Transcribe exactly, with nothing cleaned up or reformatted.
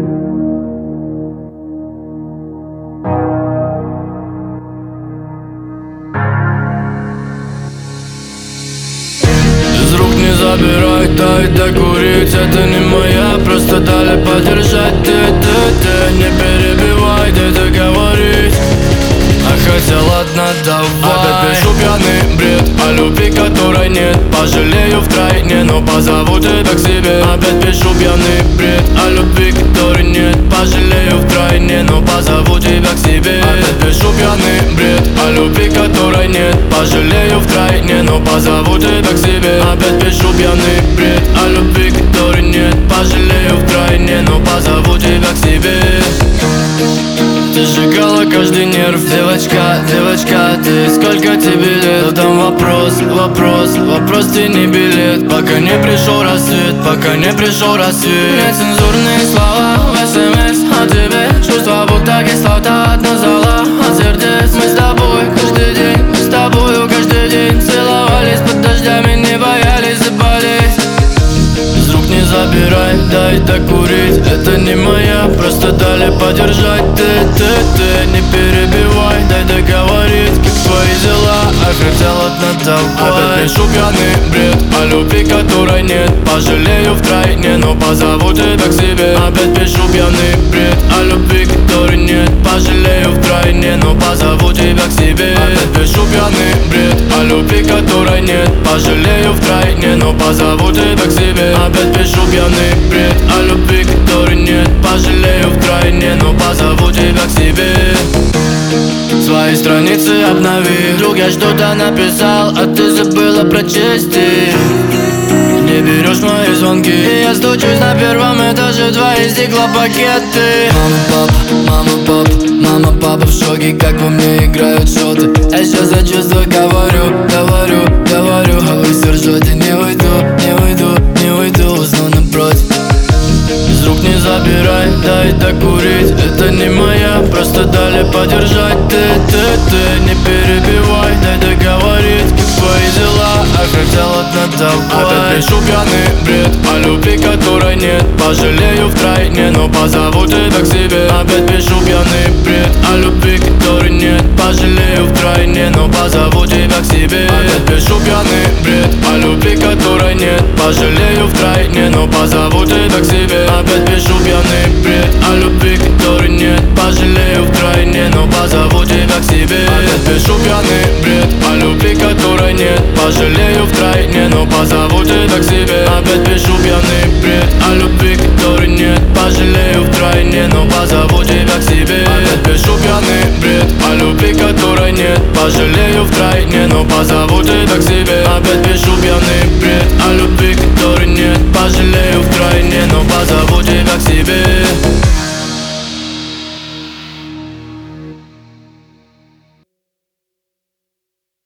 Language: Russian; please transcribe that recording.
Из рук не забирай, дай докурить. Это не моя, просто дали подержать. Ты, ты, ты, не перебивай, дай договорить. А хотя ладно, давай. Опять пишу пьяный бред о любви, которой нет. Пожалею втройне, но позову тебя к себе. Опять пишу пьяный бред о любви, которой нет. Пожалею втройне, но позову тебя к себе. Опять пишу пьяный бред о любви, которой нет. Пожалею втройне, но позову тебя к себе. Опять пишу пьяный бред о любви, которой нет. Пожалею втройне, но позову тебя к себе. Ты сжигала каждый нерв, девочка, девочка, ты. Сколько тебе лет? Задам вопрос, вопрос, вопрос, ты не билет. Пока не пришел рассвет, пока не пришел рассвет. Нецензурные слова в смс о тебе. Чувства будто кислота от назала, от сердец. Мы с тобой каждый день, мы с тобою каждый день целовались под дождями, не боялись заболеть. Из рук не забирай, дай докурить. Это не моя, просто дали подержать. Ты, ты, ты, не перебивай, дай договорить. Как твои дела, а хотя ладно, давай. Опять пишу пьяный бред о любви, которой нет. Пожалею втройне, но позову тебя к себе. Опять пишу пьяный бред о любви, которой нет. Пожалею втройне, но позову тебя к себе. Опять пишу пьяный бред о любви, которой нет. Пожалею втройне, но позову тебя к себе. Опять пишу пьяный бред о любви, которой нет. Пожалею втройне, но позову тебя к себе. Свои страницы обнови. Вдруг я что-то написал, а ты забыла прочесть. Не берешь мои звонки, и я стучусь на первом этаже твои стеклопакеты. Мама, папа, мама, папа, мама, папа в шоке, как во мне играют шоты. Я сейчас за чувства говорю, говорю, говорю, а вы все ржете. Не уйду, не уйду, не уйду, усну напротив. Из рук не забирай, дай докурить. Это не моя, просто дали подержать. Ты, ты, ты, не перебивай, дай договорить. Как твои дела, а хотя ладно, давай. Опять пишу пьяный бред о любви, которой нет. Пожалею втройне, но позову тебя к себе. Опять пишу пьяный бред о любви, которой нет. Пожалею втройне, но позову тебя к себе. Опять пишу пьяный бред о любви, которой нет. Пожалею втройне, но позову тебя к себе. Опять пишу пьяный бред о любви, которой нет. Пожалею втройне, но позову тебя к себе. Опять пишу пьяный бред о любви, которой нет. Пожалею втройне, но позову тебя к себе. Опять пишу пьяный бред о любви, которой нет. Пожалею втройне, но позову тебя к себе. Опять пишу пьяный бред о любви, которой нет. Пожалею втройне, но позову тебя к себе. Опять пишу пьяный бред